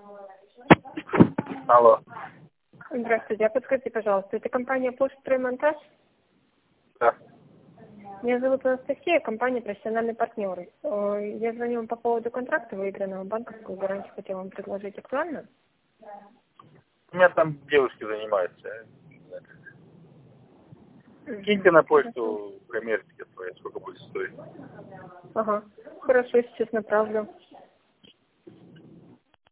Алло. Здравствуйте, а подскажите, пожалуйста, это компания «Пошстроймонтаж»? Да. Меня зовут Анастасия, компания «Профессиональные партнеры». Я звоню вам по поводу контракта выигранного, банковскую гарантию хотела вам предложить. Актуально? У меня там девушки занимаются. Киньте на почту коммерчески свои, сколько будет стоить. Ага, хорошо, сейчас направлю.